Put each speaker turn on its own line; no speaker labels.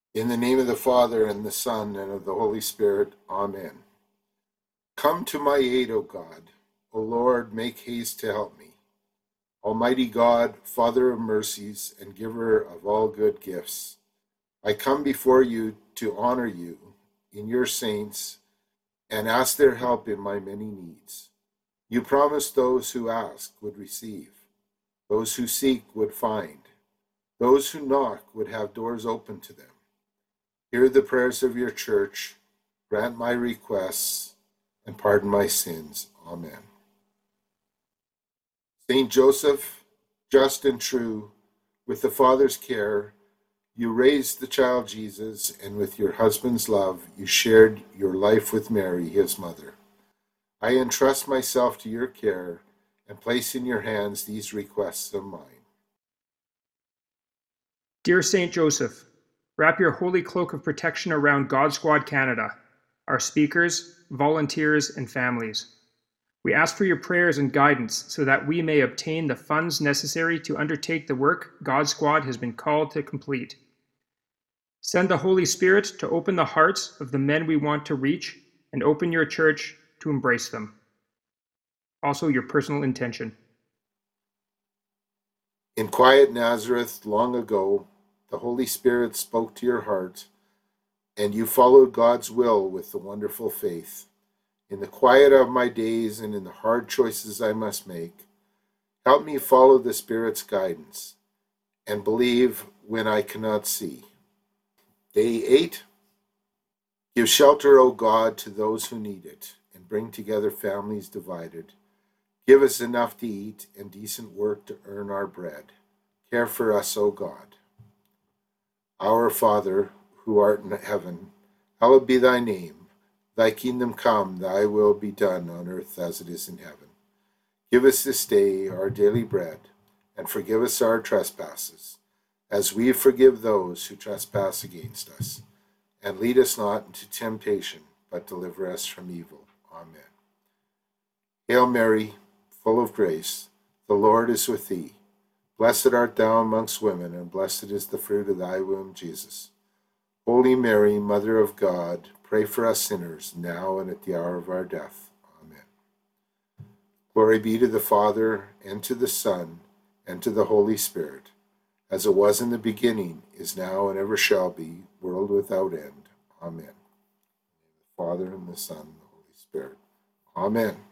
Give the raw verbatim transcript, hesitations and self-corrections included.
In the name of the Father, and the Son, and of the Holy Spirit. Amen. Come to my aid, O God. O Lord, make haste to help me. Almighty God, Father of mercies, and giver of all good gifts, I come before you to honor you in your saints and ask their help in my many needs. You promised those who ask would receive, those who seek would find, those who knock would have doors open to them. Hear the prayers of your church, grant my requests, and pardon my sins. Amen. Saint Joseph, just and true, with the Father's care, you raised the child Jesus, and with your husband's love, you shared your life with Mary, his mother. I entrust myself to your care and place in your hands these requests of mine.
Dear Saint Joseph, wrap your holy cloak of protection around God Squad Canada, our speakers, volunteers, and families. We ask for your prayers and guidance so that we may obtain the funds necessary to undertake the work God Squad has been called to complete. Send the Holy Spirit to open the hearts of the men we want to reach and open your church to embrace them. Also, your personal intention.
In quiet Nazareth, long ago, the Holy Spirit spoke to your heart, and you followed God's will with the wonderful faith. In the quiet of my days and in the hard choices I must make, help me follow the Spirit's guidance and believe when I cannot see. Day eight. Give shelter, O God, to those who need it, and bring together families divided. Give us enough to eat and decent work to earn our bread. Care for us, O God. Our Father, who art in heaven, hallowed be thy name. Thy kingdom come, thy will be done on earth as it is in heaven. Give us this day our daily bread, and forgive us our trespasses, as we forgive those who trespass against us. And lead us not into temptation, but deliver us from evil. Amen. Hail Mary, full of grace, the Lord is with thee. Blessed art thou amongst women, and blessed is the fruit of thy womb, Jesus. Holy Mary, Mother of God, pray for us sinners, now and at the hour of our death. Amen. Glory be to the Father, and to the Son, and to the Holy Spirit, as it was in the beginning, is now, and ever shall be, world without end. Amen. The Father, and the Son, and the Holy Spirit. Amen.